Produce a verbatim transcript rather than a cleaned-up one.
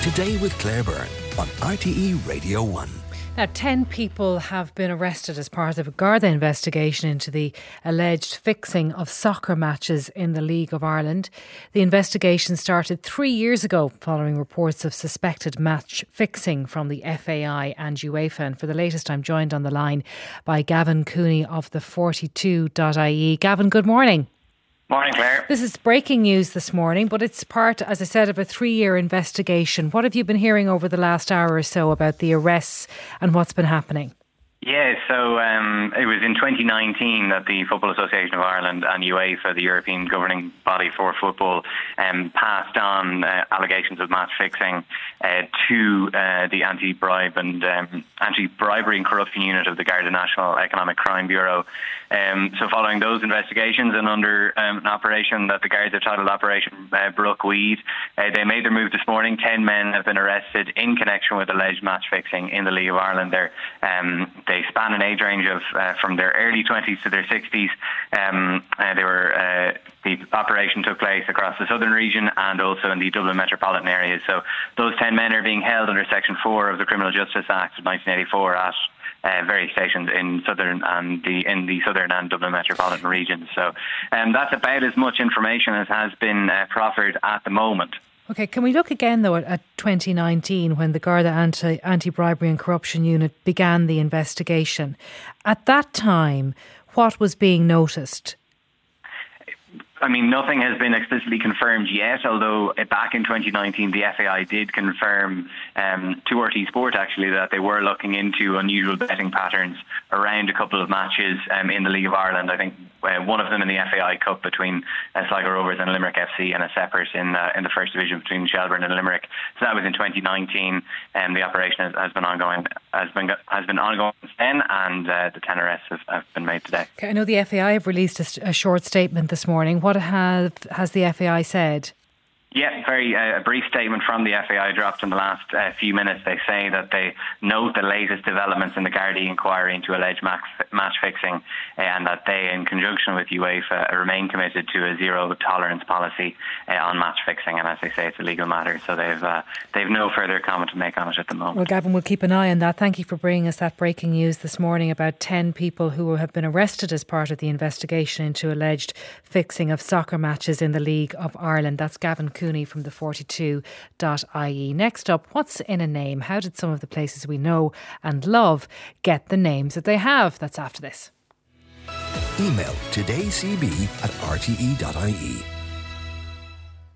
Today with Claire Byrne on R T E Radio one. Now, ten people have been arrested as part of a Garda investigation into the alleged fixing of soccer matches in the League of Ireland. The investigation started three years ago following reports of suspected match fixing from the F A I and UEFA. And for the latest, I'm joined on the line by Gavin Cooney of the forty-two dot I E. Gavin, good morning. Morning, Claire. This is breaking news this morning, but it's part, as I said, of a three-year investigation. What have you been hearing over the last hour or so about the arrests and what's been happening? Yeah, so um, it was in twenty nineteen that the Football Association of Ireland and UEFA, the European governing body for football, um, passed on uh, allegations of match fixing uh, to uh, the anti-bribe and um, anti-bribery and corruption unit of the Garda National Economic Crime Bureau. Um, so following those investigations and under um, an operation that the Guards have titled Operation uh, Brookweed, uh, they made their move this morning. Ten men have been arrested in connection with alleged match fixing in the League of Ireland. They're, um, they span an age range of uh, from their early twenties to their sixties. Um, uh, they were uh, the operation took place across the southern region and also in the Dublin metropolitan areas. So those ten men are being held under Section four of the Criminal Justice Act of nineteen eighty-four at Uh, various stations in southern and the in the southern and Dublin metropolitan regions. So um, that's about as much information as has been uh, proffered at the moment. Okay, can we look again though at, at twenty nineteen when the Garda Anti, Anti-Bribery and Corruption Unit began the investigation? At that time, what was being noticed? I mean, nothing has been explicitly confirmed yet, although back in twenty nineteen, the F A I did confirm um, to R T Sport, actually, that they were looking into unusual betting patterns around a couple of matches um, in the League of Ireland. I think uh, one of them in the F A I Cup between uh, Sligo Rovers and Limerick F C, and a separate in, uh, in the First Division between Shelbourne and Limerick. So that was in twenty nineteen, and um, the operation has, has been ongoing has been has been ongoing since then, and uh, the ten arrests have, have been made today. Okay, I know the F A I have released a, a short statement this morning. What have has the F A I said? Yeah, very uh, a brief statement from the F A I dropped in the last uh, few minutes. They say that they note the latest developments in the Gardaí inquiry into alleged match, match fixing, uh, and that they, in conjunction with UEFA, remain committed to a zero tolerance policy uh, on match fixing. And as they say, it's a legal matter, so they've uh, they've no further comment to make on it at the moment. Well, Gavin, we'll keep an eye on that. Thank you for bringing us that breaking news this morning about ten people who have been arrested as part of the investigation into alleged fixing of soccer matches in the League of Ireland. That's Gavin Cooney from the forty-two dot I E. Next up, what's in a name? How did some of the places we know and love get the names that they have? That's after this. Email todaycb at r t e dot I E.